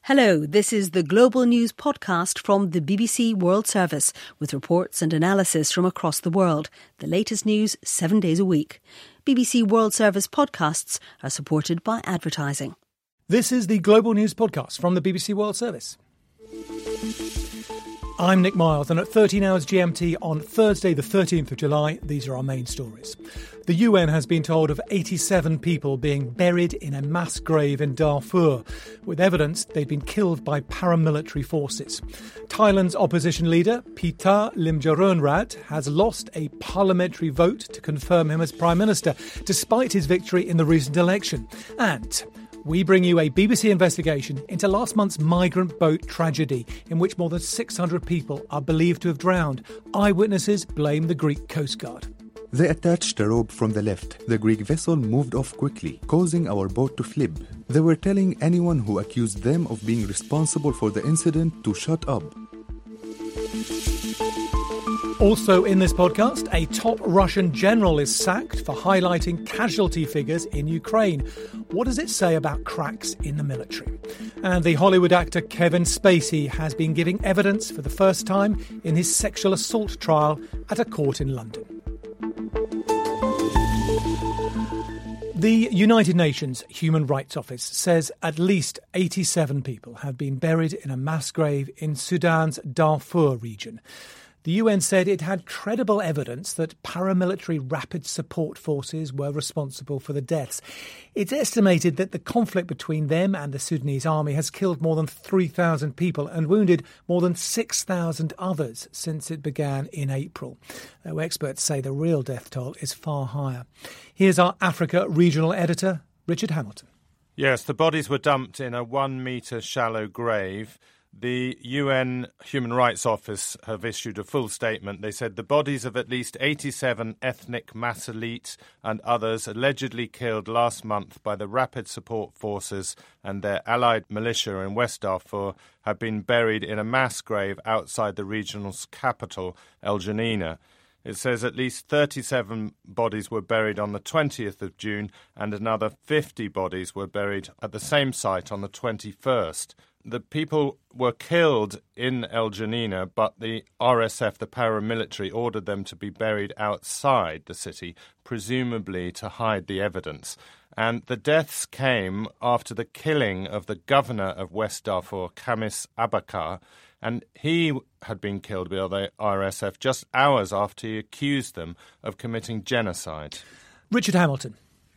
Hello, this is the Global News podcast from the BBC World Service with reports and analysis from across the world. The latest news 7 days a week. BBC World Service podcasts are supported by advertising. This is the Global News podcast from the BBC World Service. I'm Nick Miles, and at 13 hours GMT on Thursday the 13th of July, these are our main stories. The UN has been told of 87 people being buried in a mass grave in Darfur, with evidence they'd been killed by paramilitary forces. Thailand's opposition leader, Pita Limjaroenrat, has lost a parliamentary vote to confirm him as Prime Minister, despite his victory in the recent election. And we bring you a BBC investigation into last month's migrant boat tragedy, in which more than 600 people are believed to have drowned. Eyewitnesses blame the Greek Coast Guard. They attached a rope from the left. The Greek vessel moved off quickly, causing our boat to flip. They were telling anyone who accused them of being responsible for the incident to shut up. Also in this podcast, a top Russian general is sacked for highlighting casualty figures in Ukraine. What does it say about cracks in the military? And the Hollywood actor Kevin Spacey has been giving evidence for the first time in his sexual assault trial at a court in London. The United Nations Human Rights Office says at least 87 people have been buried in a mass grave in Sudan's Darfur region. The UN said it had credible evidence that paramilitary rapid support forces were responsible for the deaths. It's estimated that the conflict between them and the Sudanese army has killed more than 3,000 people and wounded more than 6,000 others since it began in April, though experts say the real death toll is far higher. Here's our Africa regional editor, Richard Hamilton. Yes, the bodies were dumped in a 1 metre shallow grave. The UN Human Rights Office have issued a full statement. They said the bodies of at least 87 ethnic Masalit and others allegedly killed last month by the Rapid Support Forces and their allied militia in West Darfur have been buried in a mass grave outside the regional capital, El Geneina. It says at least 37 bodies were buried on the 20th of June and another 50 bodies were buried at the same site on the 21st. The people were killed in El Geneina, but the RSF, the paramilitary, ordered them to be buried outside the city, presumably to hide the evidence. And the deaths came after the killing of the governor of West Darfur, Khamis Abakar, and he had been killed by the RSF just hours after he accused them of committing genocide. Richard Hamilton.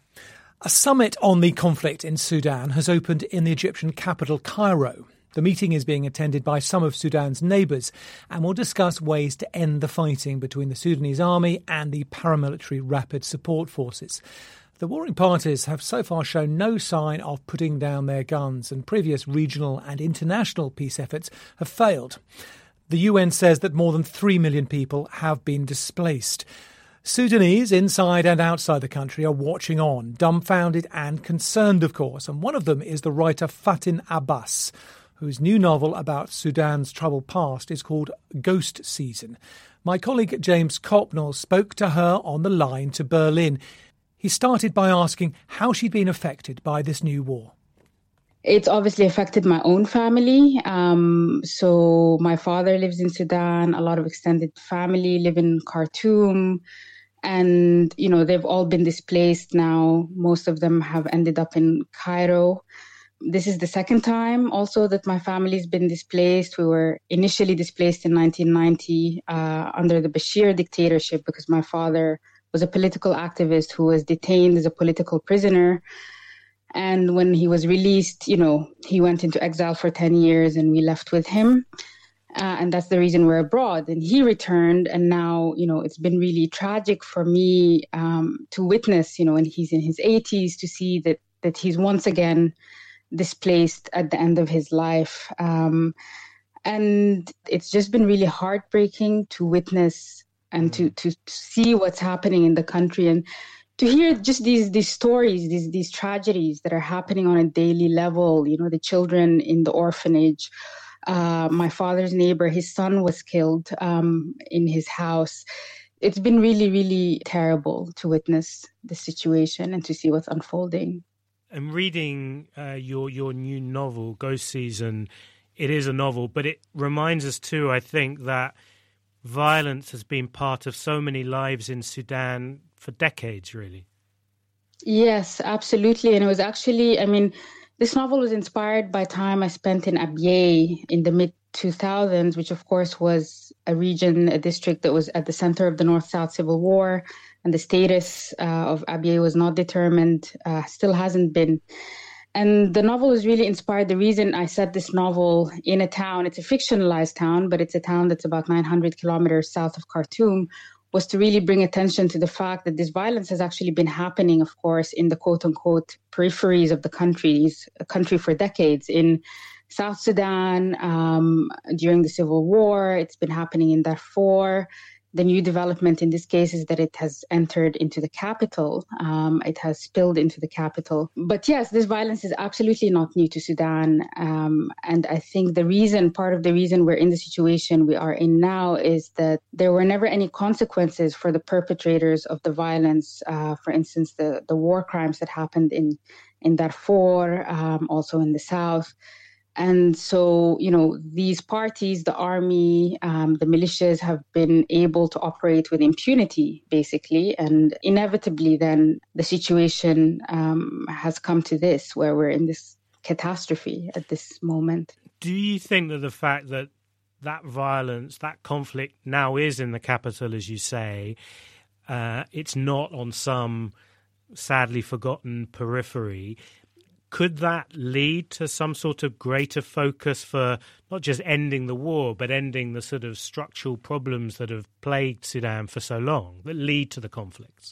A summit on the conflict in Sudan has opened in the Egyptian capital, Cairo. The meeting is being attended by some of Sudan's neighbours and will discuss ways to end the fighting between the Sudanese army and the paramilitary rapid support forces. The warring parties have so far shown no sign of putting down their guns, and previous regional and international peace efforts have failed. The UN says that more than 3 million people have been displaced. Sudanese inside and outside the country are watching on, dumbfounded and concerned, of course, and one of them is the writer Fatin Abbas, whose new novel about Sudan's troubled past is called Ghost Season. My colleague James Copnell spoke to her on the line to Berlin. He started by asking how she'd been affected by this new war. It's obviously affected my own family. So my father lives in Sudan. A lot of extended family live in Khartoum. And, you know, they've all been displaced now. Most of them have ended up in Cairo. This is the second time also that my family's been displaced. We were initially displaced in 1990 under the Bashir dictatorship because my father was a political activist who was detained as a political prisoner. And when he was released, you know, he went into exile for 10 years and we left with him. And that's the reason we're abroad. And he returned. And now, you know, it's been really tragic for me to witness, you know, when he's in his 80s, to see that he's once again displaced at the end of his life. And it's just been really heartbreaking to witness and to see what's happening in the country and to hear just these stories, these tragedies that are happening on a daily level. You know, the children in the orphanage. My father's neighbor, his son was killed in his house. It's been really, really terrible to witness the situation and to see what's unfolding. And reading your new novel, Ghost Season, it is a novel, but it reminds us too, I think, that violence has been part of so many lives in Sudan for decades, really. Yes, absolutely. And it was actually, this novel was inspired by time I spent in Abyei in the mid-2000s, which of course was a district that was at the center of the North-South Civil War. And the status of Abyei was not determined, still hasn't been. And the novel was really inspired. The reason I set this novel in a town, it's a fictionalized town, but it's a town that's about 900 kilometers south of Khartoum, was to really bring attention to the fact that this violence has actually been happening, of course, in the quote-unquote peripheries of the country for decades. In South Sudan, during the Civil War, it's been happening in Darfur. The new development in this case is that it has entered into the capital. It has spilled into the capital. But yes, this violence is absolutely not new to Sudan. And I think part of the reason we're in the situation we are in now is that there were never any consequences for the perpetrators of the violence. For instance, the war crimes that happened in Darfur, also in the south. And so, these parties, the army, the militias have been able to operate with impunity, basically. And inevitably, then the situation has come to this, where we're in this catastrophe at this moment. Do you think that the fact that violence, that conflict now is in the capital, as you say, it's not on some sadly forgotten periphery, could that lead to some sort of greater focus for not just ending the war, but ending the sort of structural problems that have plagued Sudan for so long, that lead to the conflicts?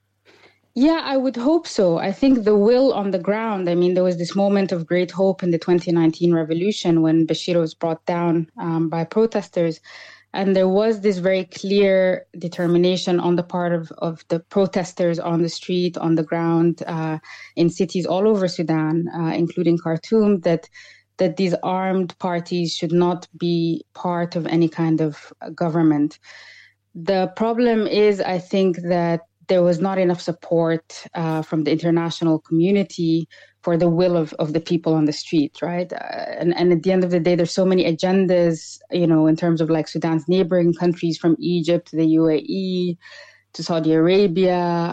Yeah, I would hope so. I think the will on the ground, there was this moment of great hope in the 2019 revolution when Bashir was brought down by protesters. And there was this very clear determination on the part of the protesters on the street, on the ground, in cities all over Sudan, including Khartoum, that these armed parties should not be part of any kind of government. The problem is, I think, that there was not enough support from the international community for the will of the people on the street, right? And at the end of the day, there's so many agendas, in terms of like Sudan's neighboring countries, from Egypt to the UAE to Saudi Arabia.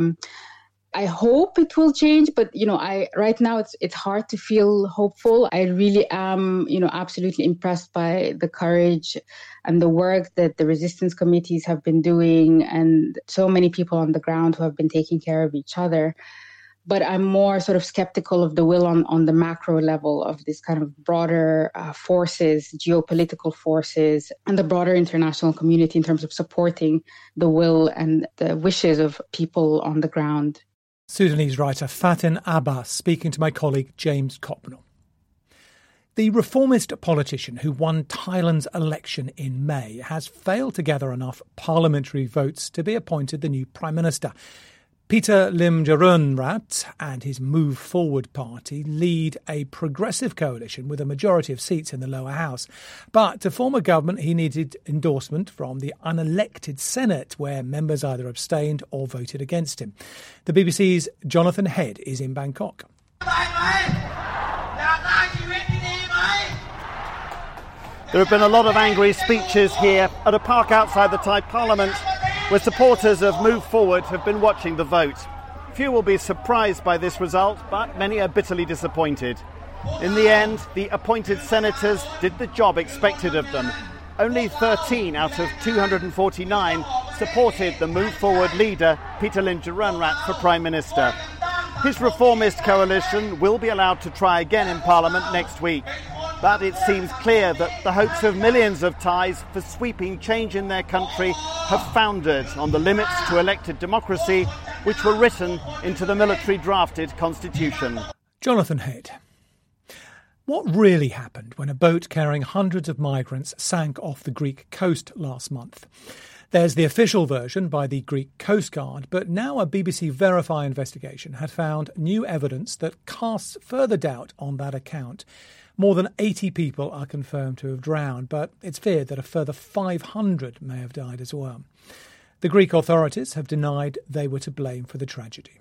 I hope it will change, but right now it's hard to feel hopeful. I really am, absolutely impressed by the courage and the work that the resistance committees have been doing, and so many people on the ground who have been taking care of each other. But I'm more sort of skeptical of the will on the macro level of this kind of broader forces, geopolitical forces, and the broader international community in terms of supporting the will and the wishes of people on the ground. Sudanese writer Fatin Abbas speaking to my colleague James Copnell. The reformist politician who won Thailand's election in May has failed to gather enough parliamentary votes to be appointed the new Prime Minister. Peter Limjaroenrat and his Move Forward party lead a progressive coalition with a majority of seats in the lower house. But to form a government, he needed endorsement from the unelected Senate, where members either abstained or voted against him. The BBC's Jonathan Head is in Bangkok. There have been a lot of angry speeches here at a park outside the Thai Parliament, where supporters of Move Forward have been watching the vote. Few will be surprised by this result, but many are bitterly disappointed. In the end, the appointed senators did the job expected of them. Only 13 out of 249 supported the Move Forward leader, Peter Limjaroenrat, for Prime Minister. His reformist coalition will be allowed to try again in Parliament next week. But it seems clear that the hopes of millions of Thais for sweeping change in their country have foundered on the limits to elected democracy, which were written into the military-drafted constitution. Jonathan Head. What really happened when a boat carrying hundreds of migrants sank off the Greek coast last month? There's the official version by the Greek Coast Guard, but now a BBC Verify investigation had found new evidence that casts further doubt on that account. More than 80 people are confirmed to have drowned, but it's feared that a further 500 may have died as well. The Greek authorities have denied they were to blame for the tragedy.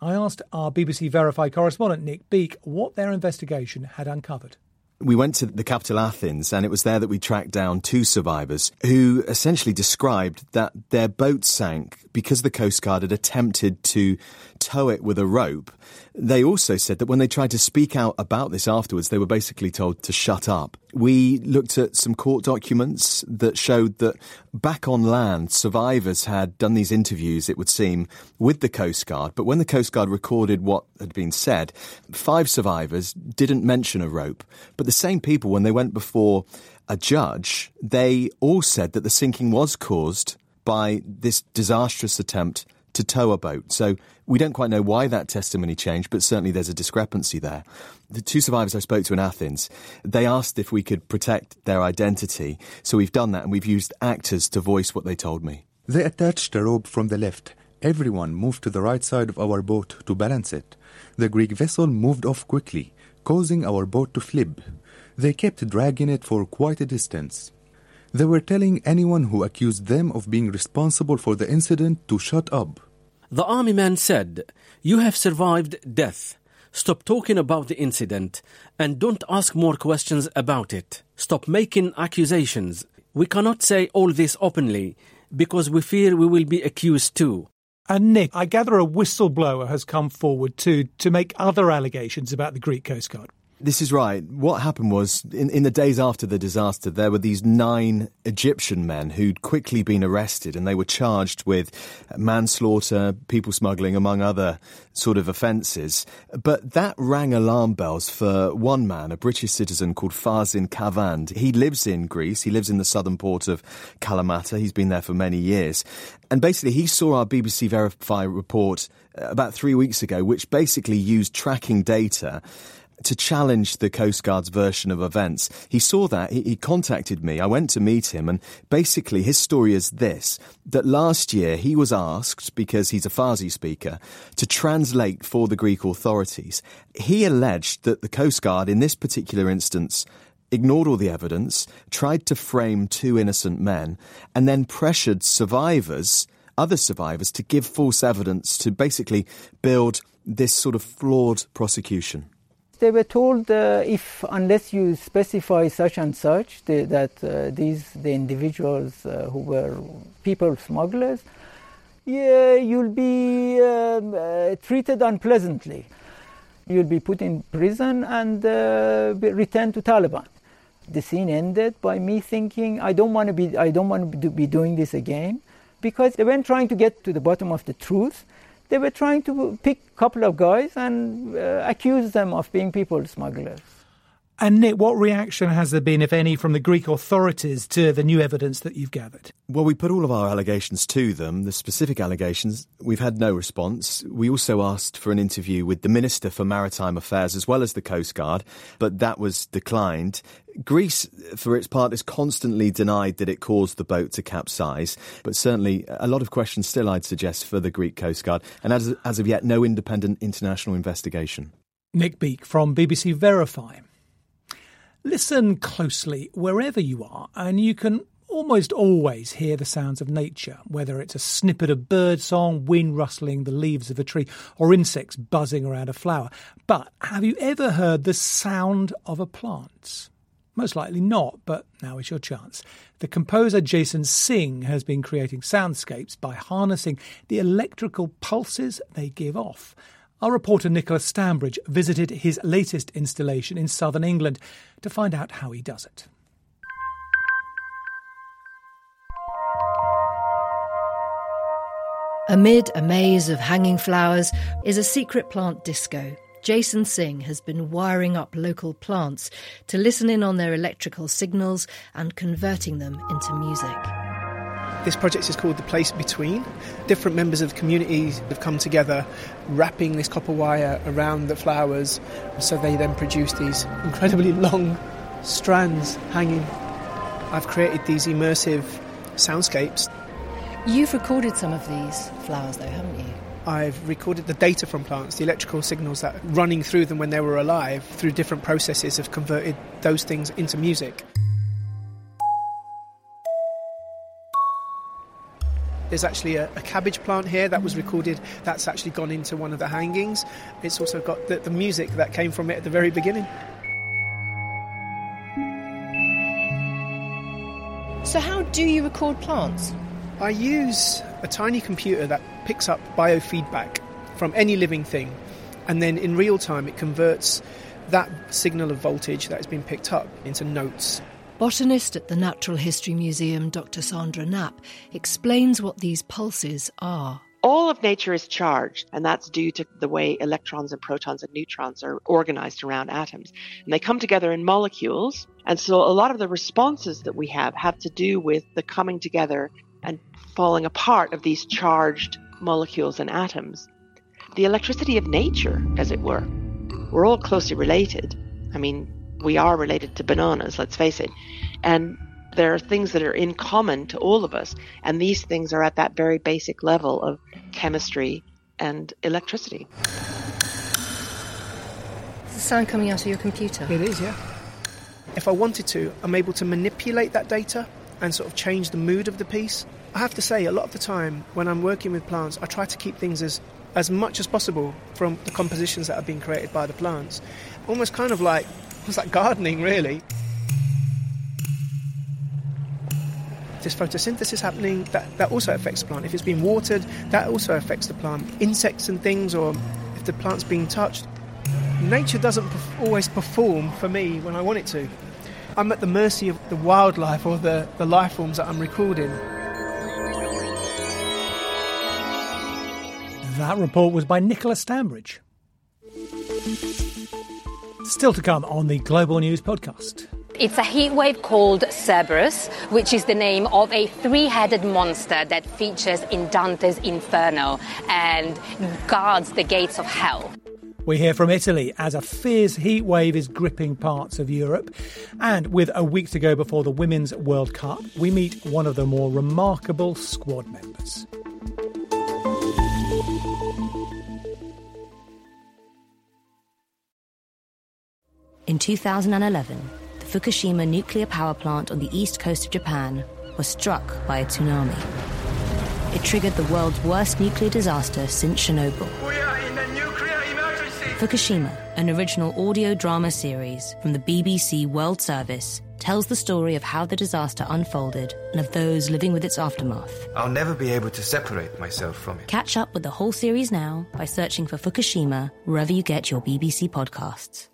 I asked our BBC Verify correspondent Nick Beake what their investigation had uncovered. We went to the capital, Athens, and it was there that we tracked down two survivors who essentially described that their boat sank because the Coast Guard had attempted to tow it with a rope. They also said that when they tried to speak out about this afterwards, they were basically told to shut up. We looked at some court documents that showed that back on land, survivors had done these interviews, it would seem, with the Coast Guard. But when the Coast Guard recorded what had been said, 5 survivors didn't mention a rope. But the same people, when they went before a judge, they all said that the sinking was caused by this disastrous attempt to tow a boat. So we don't quite know why that testimony changed, but certainly there's a discrepancy there. The 2 survivors I spoke to in Athens, they asked if we could protect their identity. So we've done that, and we've used actors to voice what they told me. They attached a rope from the left. Everyone moved to the right side of our boat to balance it. The Greek vessel moved off quickly, causing our boat to flip. They kept dragging it for quite a distance. They were telling anyone who accused them of being responsible for the incident to shut up. The army man said, "You have survived death. Stop talking about the incident and don't ask more questions about it. Stop making accusations. We cannot say all this openly because we fear we will be accused too." And Nick, I gather a whistleblower has come forward to make other allegations about the Greek Coast Guard. This is right. What happened was, in the days after the disaster, there were these 9 Egyptian men who'd quickly been arrested, and they were charged with manslaughter, people smuggling, among other sort of offences. But that rang alarm bells for one man, a British citizen called Farzin Kavand. He lives in Greece. He lives in the southern port of Kalamata. He's been there for many years. And basically, he saw our BBC Verify report about 3 weeks ago, which basically used tracking data to challenge the Coast Guard's version of events. He saw that, he contacted me, I went to meet him, and basically his story is this, that last year he was asked, because he's a Farsi speaker, to translate for the Greek authorities. He alleged that the Coast Guard, in this particular instance, ignored all the evidence, tried to frame 2 innocent men, and then pressured other survivors, to give false evidence to basically build this sort of flawed prosecution. They were told unless you specify such and such, the individuals who were people smugglers, you'll be treated unpleasantly. You'll be put in prison and returned to Taliban. The scene ended by me thinking, I don't want to be doing this again, because they weren't trying to get to the bottom of the truth. They were trying to pick a couple of guys and accuse them of being people smugglers. And Nick, what reaction has there been, if any, from the Greek authorities to the new evidence that you've gathered? Well, we put all of our allegations to them, the specific allegations. We've had no response. We also asked for an interview with the Minister for Maritime Affairs as well as the Coast Guard, but that was declined. Greece, for its part, has constantly denied that it caused the boat to capsize, but certainly a lot of questions still, I'd suggest, for the Greek Coast Guard, and as of yet, no independent international investigation. Nick Beake from BBC Verify. Listen closely wherever you are, and you can almost always hear the sounds of nature, whether it's a snippet of bird song, wind rustling the leaves of a tree, or insects buzzing around a flower. But have you ever heard the sound of a plant? Most likely not, but now is your chance. The composer Jason Singh has been creating soundscapes by harnessing the electrical pulses they give off. Our reporter Nicholas Stambridge visited his latest installation in southern England to find out how he does it. Amid a maze of hanging flowers is a secret plant disco. Jason Singh has been wiring up local plants to listen in on their electrical signals and converting them into music. This project is called The Place Between. Different members of the community have come together, wrapping this copper wire around the flowers, so they then produce these incredibly long strands hanging. I've created these immersive soundscapes. You've recorded some of these flowers though, haven't you? I've recorded the data from plants, the electrical signals that are running through them when they were alive, through different processes have converted those things into music. There's actually a cabbage plant here that was recorded. That's actually gone into one of the hangings. It's also got the music that came from it at the very beginning. So how do you record plants? I use a tiny computer that picks up biofeedback from any living thing, and then in real time it converts that signal of voltage that has been picked up into notes. Botanist at the Natural History Museum, Dr. Sandra Knapp, explains what these pulses are. All of nature is charged, and that's due to the way electrons and protons and neutrons are organized around atoms. And they come together in molecules, and so a lot of the responses that we have to do with the coming together and falling apart of these charged molecules and atoms. The electricity of nature, as it were. We're all closely related. I mean, we are related to bananas, let's face it. And there are things that are in common to all of us, and these things are at that very basic level of chemistry and electricity. Is the sound coming out of your computer? It is, yeah. If I wanted to, I'm able to manipulate that data and sort of change the mood of the piece. I have to say, a lot of the time when I'm working with plants, I try to keep things as much as possible from the compositions that have been created by the plants. Almost kind of like, it's like gardening, really. There's photosynthesis happening, that also affects the plant. If it's being watered, that also affects the plant. Insects and things, or if the plant's being touched. Nature doesn't always perform for me when I want it to. I'm at the mercy of the wildlife or the life forms that I'm recording. That report was by Nicola Stambridge. Still to come on the Global News podcast. It's a heatwave called Cerberus, which is the name of a three-headed monster that features in Dante's Inferno and guards the gates of hell. We hear from Italy as a fierce heat wave is gripping parts of Europe. And with a week to go before the Women's World Cup, we meet one of the more remarkable squad members. In 2011, the Fukushima nuclear power plant on the east coast of Japan was struck by a tsunami. It triggered the world's worst nuclear disaster since Chernobyl. We are in a nuclear emergency! Fukushima, an original audio drama series from the BBC World Service, tells the story of how the disaster unfolded and of those living with its aftermath. I'll never be able to separate myself from it. Catch up with the whole series now by searching for Fukushima wherever you get your BBC podcasts.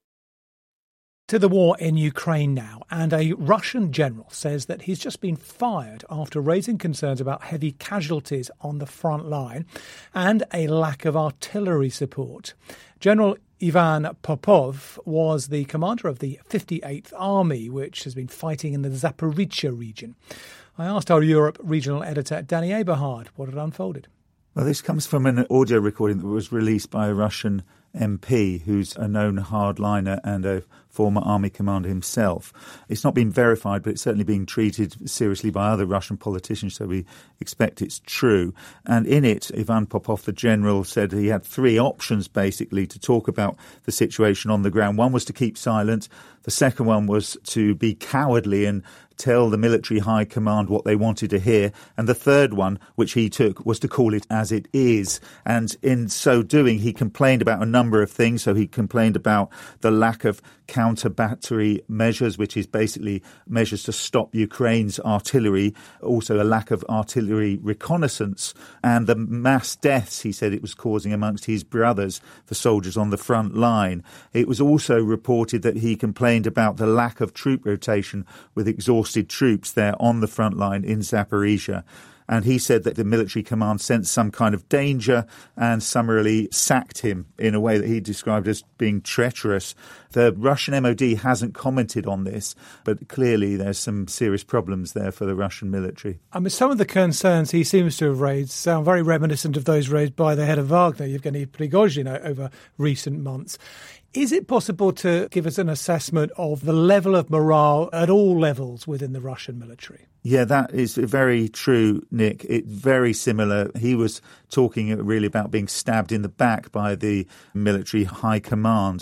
To the war in Ukraine now, and a Russian general says that he's just been fired after raising concerns about heavy casualties on the front line and a lack of artillery support. General Ivan Popov was the commander of the 58th Army, which has been fighting in the Zaporizhzhia region. I asked our Europe regional editor Danny Eberhard what had unfolded. Well, this comes from an audio recording that was released by a Russian MP who's a known hardliner and a former army commander himself. It's not been verified, but it's certainly being treated seriously by other Russian politicians, so we expect it's true. And in it, Ivan Popov, the general, said he had three options, basically, to talk about the situation on the ground. One was to keep silent. The second one was to be cowardly and tell the military high command what they wanted to hear. And the third one, which he took, was to call it as it is. And in so doing, he complained about a number of things. So he complained about the lack of counter-battery measures, which is basically measures to stop Ukraine's artillery, also a lack of artillery reconnaissance, and the mass deaths, he said, it was causing amongst his brothers, the soldiers on the front line. It was also reported that he complained about the lack of troop rotation with exhausted troops there on the front line in Zaporizhzhia. And he said that the military command sensed some kind of danger and summarily sacked him in a way that he described as being treacherous. The Russian MOD hasn't commented on this, but clearly there's some serious problems there for the Russian military. I mean, some of the concerns he seems to have raised sound very reminiscent of those raised by the head of Wagner, Yevgeny Prigozhin, over recent months. Is it possible to give us an assessment of the level of morale at all levels within the Russian military? Yeah, that is very true, Nick. It's very similar. He was talking really about being stabbed in the back by the military high command.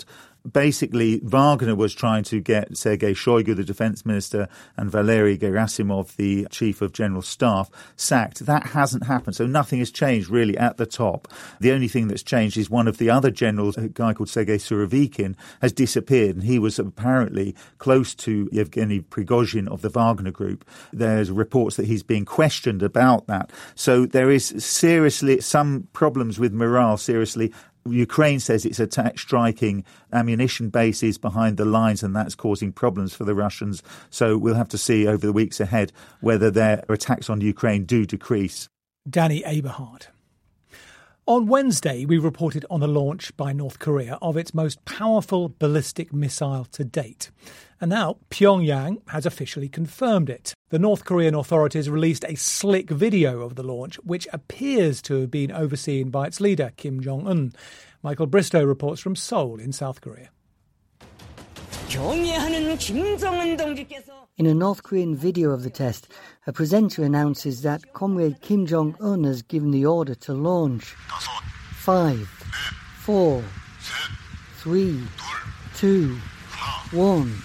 basically, Wagner was trying to get Sergei Shoigu, the defense minister, and Valery Gerasimov, the chief of general staff, sacked. That hasn't happened. So nothing has changed really at the top. The only thing that's changed is one of the other generals, a guy called Sergei Surovikin, has disappeared. And he was apparently close to Yevgeny Prigozhin of the Wagner Group. There's reports that he's being questioned about that. So there is seriously some problems with morale, seriously. Ukraine says it's striking ammunition bases behind the lines, and that's causing problems for the Russians. So we'll have to see over the weeks ahead whether their attacks on Ukraine do decrease. Danny Aberhart. On Wednesday, we reported on the launch by North Korea of its most powerful ballistic missile to date. And now Pyongyang has officially confirmed it. The North Korean authorities released a slick video of the launch, which appears to have been overseen by its leader, Kim Jong-un. Michael Bristow reports from Seoul in South Korea. In a North Korean video of the test, a presenter announces that Comrade Kim Jong-un has given the order to launch. 5, 4, 3, 2, 1.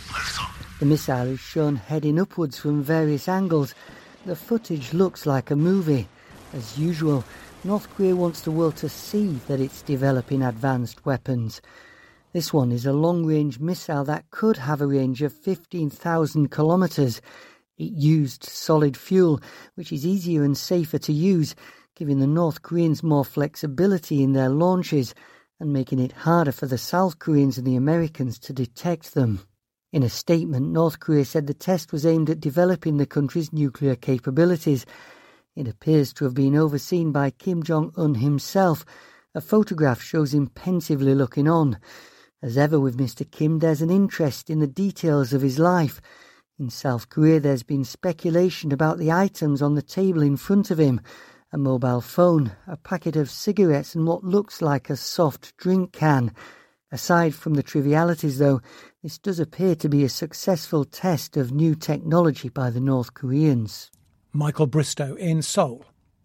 The missile is shown heading upwards from various angles. The footage looks like a movie. As usual, North Korea wants the world to see that it's developing advanced weapons. This one is a long-range missile that could have a range of 15,000 kilometres. It used solid fuel, which is easier and safer to use, giving the North Koreans more flexibility in their launches and making it harder for the South Koreans and the Americans to detect them. In a statement, North Korea said the test was aimed at developing the country's nuclear capabilities. It appears to have been overseen by Kim Jong-un himself. A photograph shows him pensively looking on. As ever with Mr. Kim, there's an interest in the details of his life. In South Korea, there's been speculation about the items on the table in front of him. A mobile phone, a packet of cigarettes and what looks like a soft drink can. Aside from the trivialities, though, this does appear to be a successful test of new technology by the North Koreans. Michael Bristow in Seoul.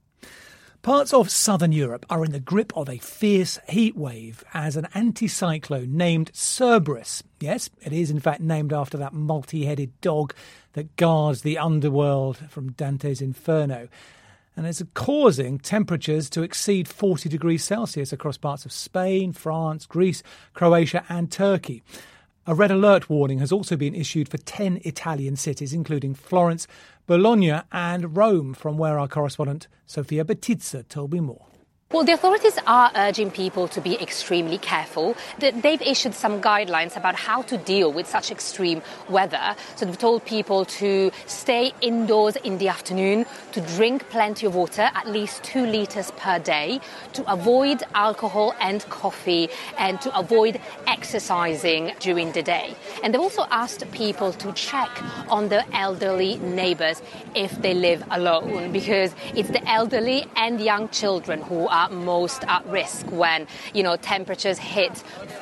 Parts of southern Europe are in the grip of a fierce heat wave as an anticyclone named Cerberus, yes, it is in fact named after that multi-headed dog that guards the underworld from Dante's Inferno, and is causing temperatures to exceed 40 degrees Celsius across parts of Spain, France, Greece, Croatia and Turkey. A red alert warning has also been issued for 10 Italian cities, including Florence, Bologna and Rome, from where our correspondent Sofia Betizza told me more. Well, the authorities are urging people to be extremely careful. They've issued some guidelines about how to deal with such extreme weather. So they've told people to stay indoors in the afternoon, to drink plenty of water, at least 2 litres per day, to avoid alcohol and coffee, and to avoid exercising during the day. And they've also asked people to check on their elderly neighbours if they live alone, because it's the elderly and young children who are most at risk when, temperatures hit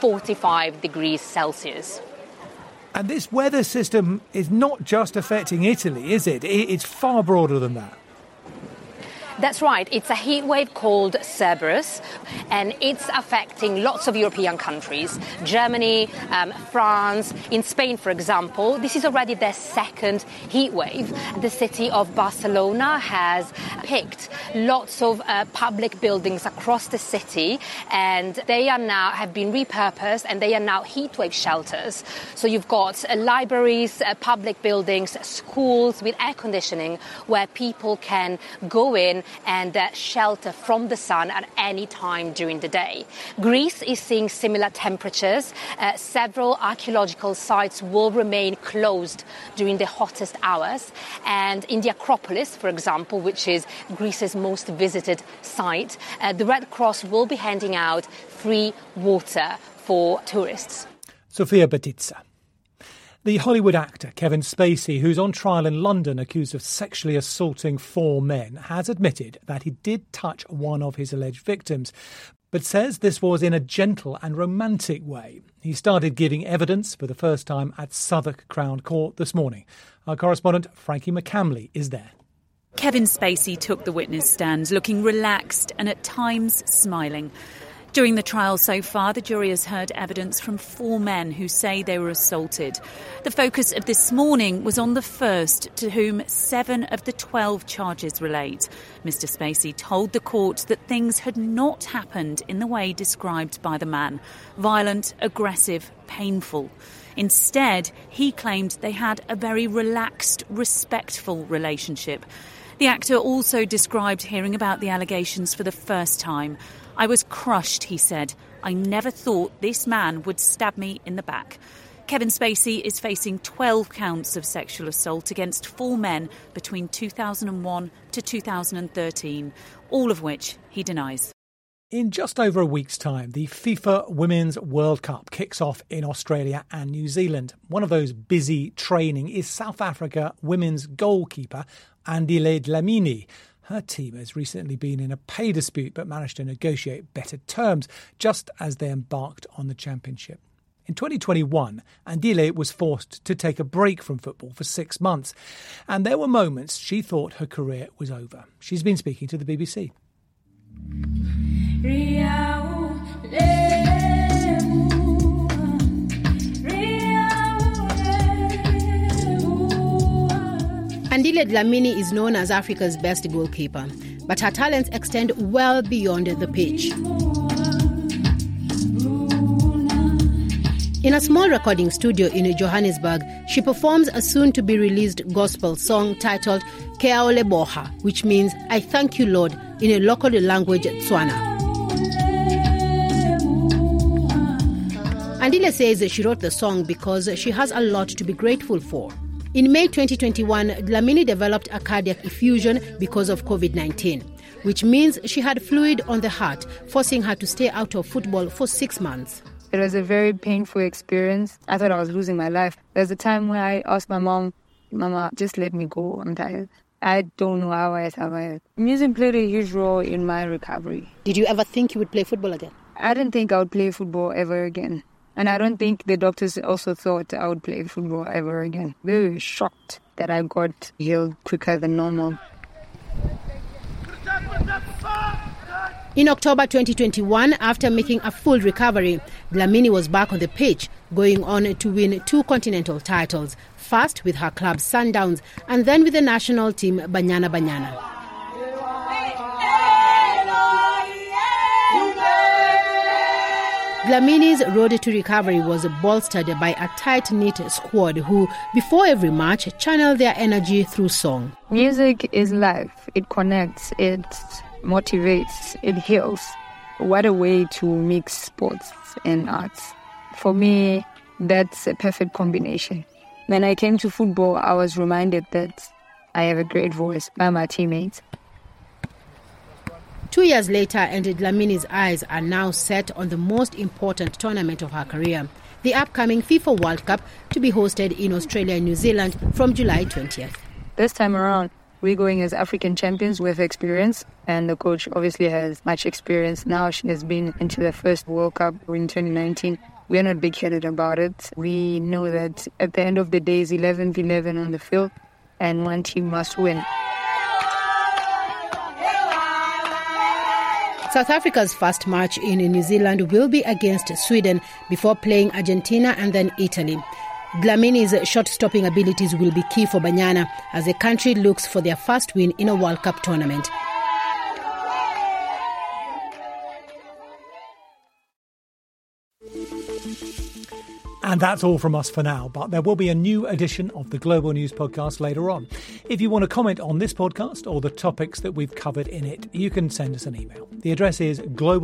45 degrees Celsius. And this weather system is not just affecting Italy, is it? It's far broader than that. That's right. It's a heat wave called Cerberus, and it's affecting lots of European countries. Germany, France, in Spain, for example. This is already their second heat wave. The city of Barcelona has picked lots of public buildings across the city, and they have been repurposed, and they are now heat wave shelters. So you've got libraries, public buildings, schools with air conditioning where people can go in and shelter from the sun at any time during the day. Greece is seeing similar temperatures. Several archaeological sites will remain closed during the hottest hours. And in the Acropolis, for example, which is Greece's most visited site, the Red Cross will be handing out free water for tourists. Sofia Betizza. The Hollywood actor Kevin Spacey, who's on trial in London accused of sexually assaulting 4 men, has admitted that he did touch one of his alleged victims, but says this was in a gentle and romantic way. He started giving evidence for the first time at Southwark Crown Court this morning. Our correspondent Frankie McCamley is there. Kevin Spacey took the witness stand, looking relaxed and at times smiling. During the trial so far, the jury has heard evidence from 4 men who say they were assaulted. The focus of this morning was on the first, to whom 7 of the 12 charges relate. Mr. Spacey told the court that things had not happened in the way described by the man: violent, aggressive, painful. Instead, he claimed they had a very relaxed, respectful relationship. The actor also described hearing about the allegations for the first time. "I was crushed," he said. "I never thought this man would stab me in the back." Kevin Spacey is facing 12 counts of sexual assault against 4 men between 2001 to 2013, all of which he denies. In just over a week's time, the FIFA Women's World Cup kicks off in Australia and New Zealand. One of those busy training is South Africa women's goalkeeper Andile Dlamini. Her team has recently been in a pay dispute but managed to negotiate better terms just as they embarked on the championship. In 2021, Andile was forced to take a break from football for 6 months, and there were moments she thought her career was over. She's been speaking to the BBC. Andile Dlamini is known as Africa's best goalkeeper, but her talents extend well beyond the pitch. In a small recording studio in Johannesburg, she performs a soon-to-be-released gospel song titled Ke a o leboha, which means "I thank you, Lord," in a local language, Tswana. Andile says she wrote the song because she has a lot to be grateful for. In May 2021, Dlamini developed a cardiac effusion because of COVID-19, which means she had fluid on the heart, forcing her to stay out of football for 6 months. It was a very painful experience. I thought I was losing my life. There's a time where I asked my mom, "Mama, just let me go. I'm tired." I don't know how I survived. Music played a huge role in my recovery. Did you ever think you would play football again? I didn't think I would play football ever again. And I don't think the doctors also thought I would play football ever again. They were shocked that I got healed quicker than normal. In October 2021, after making a full recovery, Dlamini was back on the pitch, going on to win 2 continental titles, first with her club Sundowns and then with the national team Banyana Banyana. Dlamini's road to recovery was bolstered by a tight-knit squad who, before every match, channel their energy through song. Music is life. It connects, it motivates, it heals. What a way to mix sports and arts. For me, that's a perfect combination. When I came to football, I was reminded that I have a great voice by my teammates. 2 years later, and Dlamini's eyes are now set on the most important tournament of her career, the upcoming FIFA World Cup, to be hosted in Australia and New Zealand from July 20th. This time around, we're going as African champions with experience, and the coach obviously has much experience now. She has been into the first World Cup in 2019. We're not big-headed about it. We know that at the end of the day, it's 11v11 on the field, and one team must win. South Africa's first match in New Zealand will be against Sweden before playing Argentina and then Italy. Dlamini's shot-stopping abilities will be key for Banyana as the country looks for their first win in a World Cup tournament. And that's all from us for now, but there will be a new edition of the Global News Podcast later on. If you want to comment on this podcast or the topics that we've covered in it, you can send us an email. The address is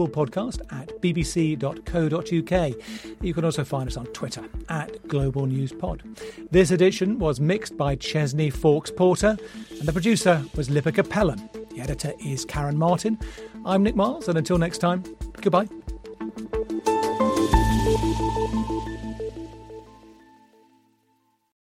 globalpodcast@bbc.co.uk. You can also find us on Twitter @GlobalNewsPod. This edition was mixed by Chesney Fawkes-Porter and the producer was Lipika Pelham. The editor is Karen Martin. I'm Nick Miles, and until next time, goodbye.